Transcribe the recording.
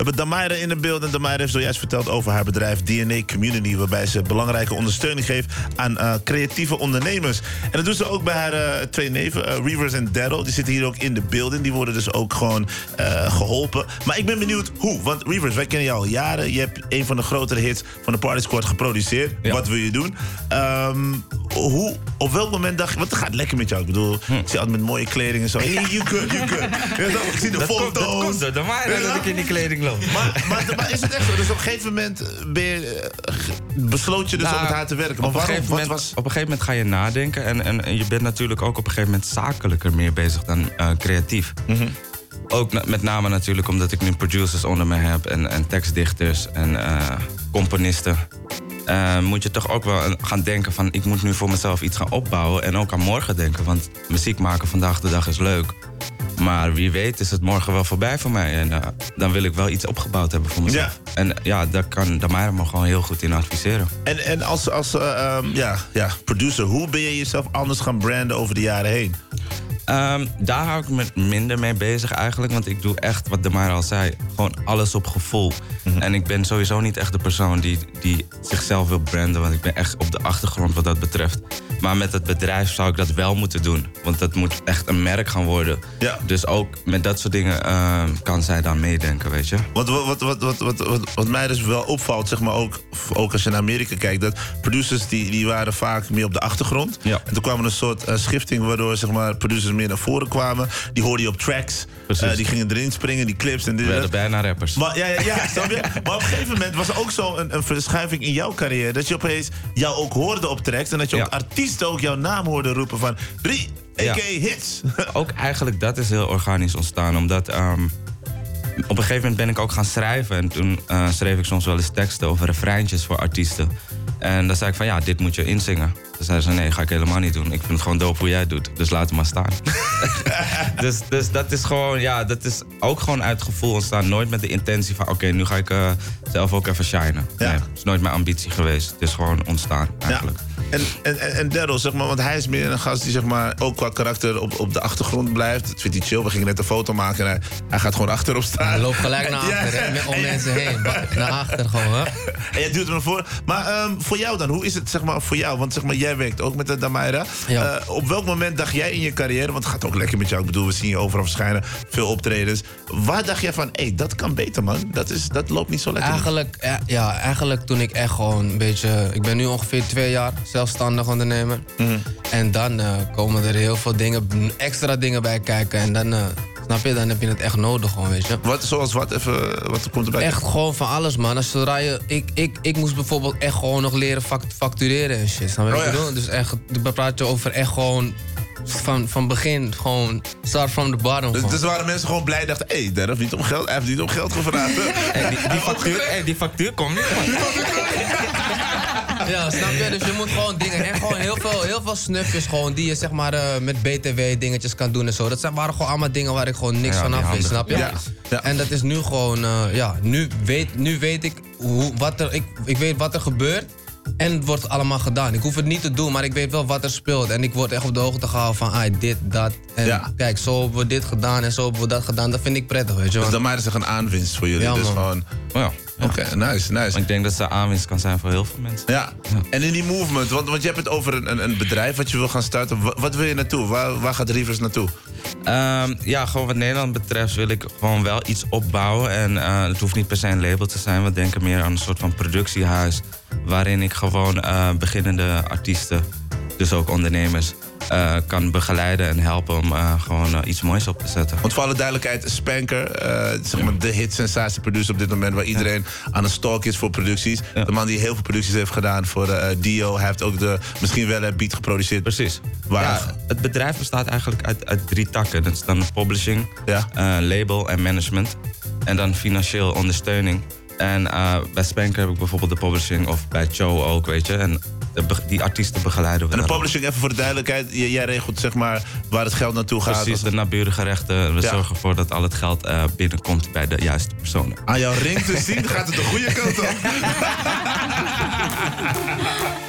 hebben Damaira in de beeld. En Damaira heeft zojuist verteld over haar bedrijf DNA Community, waarbij ze belangrijke ondersteuning geeft aan creatieve ondernemers. En dat doet ze ook bij haar twee neven, Reavers en Daryl. Die zitten hier ook in de building. Die worden dus ook gewoon geholpen. Maar ik ben benieuwd hoe. Want Reavers, wij kennen jou al jaren. Je hebt een van de grotere hits van de Party Squad geproduceerd. Ja. Wat wil je doen? Hoe, op welk moment dacht je... Want het gaat lekker met jou. Ik bedoel, ik zie altijd met mooie kleding en zo. Hey, you good. Ik zie de foto's. Dat komt er. Dan maar dat ik in die kleding loop. Maar is het echt zo? Dus op een gegeven moment besloot je dus om met haar te werken. Maar op een gegeven moment ga je nadenken. En je bent natuurlijk ook op een gegeven moment zakelijker meer bezig dan creatief. Mm-hmm. Ook met name natuurlijk omdat ik nu producers onder me heb. En tekstdichters en componisten. Moet je toch ook wel gaan denken van... ik moet nu voor mezelf iets gaan opbouwen en ook aan morgen denken. Want muziek maken vandaag de dag is leuk. Maar wie weet is het morgen wel voorbij voor mij. En dan wil ik wel iets opgebouwd hebben voor mezelf. Ja. En ja, daar kan Damaira me gewoon heel goed in adviseren. En als producer, hoe ben je jezelf anders gaan branden over de jaren heen? Daar hou ik me minder mee bezig eigenlijk. Want ik doe echt, wat Damaira al zei, gewoon alles op gevoel. Mm-hmm. En ik ben sowieso niet echt de persoon die zichzelf wil branden. Want ik ben echt op de achtergrond wat dat betreft. Maar met het bedrijf zou ik dat wel moeten doen. Want dat moet echt een merk gaan worden. Ja. Dus ook met dat soort dingen kan zij dan meedenken, weet je. Wat mij dus wel opvalt, zeg maar ook als je naar Amerika kijkt... dat producers die waren vaak meer op de achtergrond. Ja. En toen kwam er een soort schifting waardoor zeg maar, producers meer naar voren kwamen. Die hoorde je op tracks. Die gingen erin springen, die clips en dit. We werden bijna rappers. Maar, ja, snap je? Maar op een gegeven moment was er ook zo een verschuiving in jouw carrière... dat je opeens jou ook hoorde op tracks... en dat je ook artiesten ook jouw naam hoorde roepen van... Rie, a.k.a. hits. Ook eigenlijk dat is heel organisch ontstaan. Omdat op een gegeven moment ben ik ook gaan schrijven. En toen schreef ik soms wel eens teksten over refreintjes voor artiesten. En dan zei ik van ja, dit moet je inzingen. Toen zeiden ze nee, ga ik helemaal niet doen. Ik vind het gewoon dope hoe jij het doet. Dus laat het maar staan. dus dat is gewoon, ja, dat is ook gewoon uit het gevoel ontstaan. Nooit met de intentie van oké, nu ga ik zelf ook even shinen. Ja. Nee, dat is nooit mijn ambitie geweest. Het is gewoon ontstaan eigenlijk. Ja. En Daryl, zeg maar, want hij is meer een gast die zeg maar, ook qua karakter op de achtergrond blijft. Dat vindt hij chill. We gingen net een foto maken en hij gaat gewoon achterop staan. Hij loopt gelijk naar achter, om mensen heen. Naar achter gewoon, hè? En jij duwt hem ervoor. Maar voor jou dan, hoe is het zeg maar, voor jou? Want zeg maar, jij werkt ook met de Damaira. Ja. Op welk moment dacht jij in je carrière, want het gaat ook lekker met jou. Ik bedoel, we zien je overal verschijnen, veel optredens. Waar dacht jij van, dat kan beter, man? Dat loopt niet zo lekker. Eigenlijk toen ik echt gewoon een beetje... Ik ben nu ongeveer 2 jaar zelfstandig ondernemer. Mm-hmm. En dan komen er heel veel dingen, extra dingen bij kijken. En dan, snap je, dan heb je het echt nodig gewoon, weet je. Zoals wat? Even, wat komt erbij? Echt gewoon van alles, man. Zodra je... Ik moest bijvoorbeeld echt gewoon nog leren factureren en shit. Snap je wat ik bedoel? Dus echt, we praten over echt gewoon... Van begin, gewoon start from the bottom. Dus waren mensen gewoon blij, dachten... hij heeft niet om geld gevraagd. Die factuur komt niet, man. Ja, snap je? Dus je moet gewoon dingen... En gewoon heel veel snufjes gewoon... die je zeg maar met BTW dingetjes kan doen en zo. Dat waren gewoon allemaal dingen waar ik gewoon niks van af wist, snap je? Ja. En dat is nu gewoon... Nu weet ik ik weet wat er gebeurt... En het wordt allemaal gedaan. Ik hoef het niet te doen, maar ik weet wel wat er speelt. En ik word echt op de hoogte gehouden van dit, dat. En kijk, zo hebben we dit gedaan en zo hebben we dat gedaan. Dat vind ik prettig, weet je wel. Dus dan is er een aanwinst voor jullie. Ja, dus gewoon... Oké, nice. Maar ik denk dat ze aanwinst kan zijn voor heel veel mensen. Ja. En in die movement, want je hebt het over een bedrijf wat je wil gaan starten. Wat wil je naartoe? Waar gaat Reavers naartoe? Gewoon wat Nederland betreft wil ik gewoon wel iets opbouwen. En het hoeft niet per se een label te zijn. We denken meer aan een soort van productiehuis. Waarin ik gewoon beginnende artiesten, dus ook ondernemers... kan begeleiden en helpen om gewoon iets moois op te zetten. Want voor alle duidelijkheid, Spanker, zeg maar de hit-sensatie-producer op dit moment... waar iedereen aan het stalk is voor producties. Ja. De man die heel veel producties heeft gedaan voor Dio. Hij heeft ook misschien wel een beat geproduceerd. Precies. Het bedrijf bestaat eigenlijk uit 3 takken. Dat is dan publishing, label en management. En dan financieel ondersteuning. En bij Spanker heb ik bijvoorbeeld de publishing of bij Cho ook, weet je. En die artiesten begeleiden we. En de publishing, even voor de duidelijkheid, jij regelt zeg maar waar het geld naartoe gaat. Precies, de naburige rechten. We zorgen ervoor dat al het geld binnenkomt bij de juiste personen. Aan jouw ring te zien gaat het de goede kant op.